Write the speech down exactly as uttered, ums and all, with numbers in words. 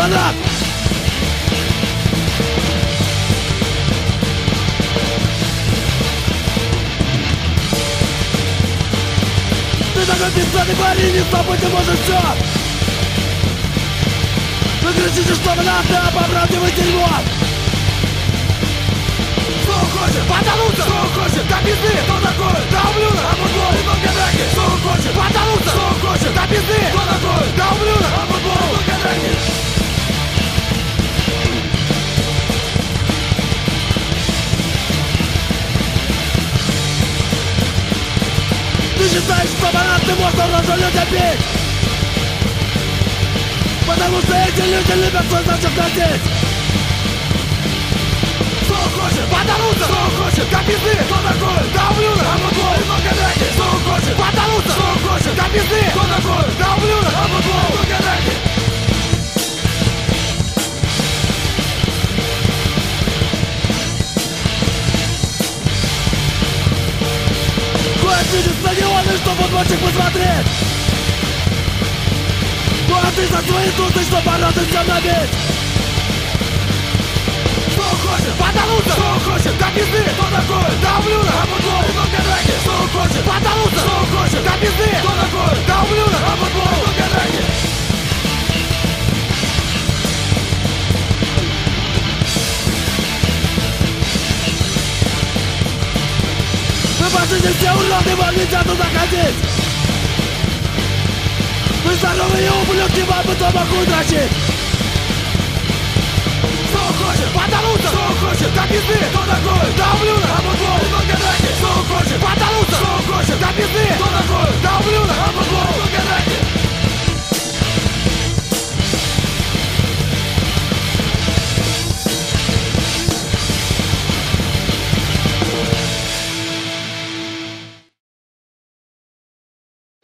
Квадрат! Ты такой пиздатый парень, и с тобой ты можешь все! Вы кричите, что вы надо, а по правде вы дерьмо! Что он хочет? Потонуться! Что он хочет? Да пизды! Кто такой? Да ублюдок! А футбол! И только драки! Что он хочет? Потонуться! Что он хочет? Да пизды! Кто такой? Да ублюдок! А футбол! И только драки! Ты считаешь, что бананы можно разу людям бить? Потому что эти люди любят свой значок носить! Что он хочет? Потонуться! Что он хочет? Да пизды! Кто такой? Да ублюдок! А футбол! И только драки! Что он хочет? Потонуться! Что он хочет? Да пизды! Кто такой? Да ублюдок! А футбол! И только драки! Ходят люди в стадионы, чтобы футбольчик посмотреть! Ну а ты за свои тусы, что бороться всем набить! Что он хочет? Потонуться! Что он хочет? Да пизды! Кто такой? Да ублюдок! А футбол! И только драки! Что он хочет? Потонуться! Что он хочет? Да пизды! Кто такой? Да ублюдок! А футбол! И только драки! Вы пошлите все уроды, вам нельзя туда ходить! Вы здоровые ублюдки, вам бы дома хуй дрочить! Что он хочет? Потонуться! Что он хочет? Да пизды! Кто такой? Да ублюдок! А футбол! И только драки! Что он хочет? Потонуться! Что он хочет? Да пизды! Кто такой? Да ублюдок! А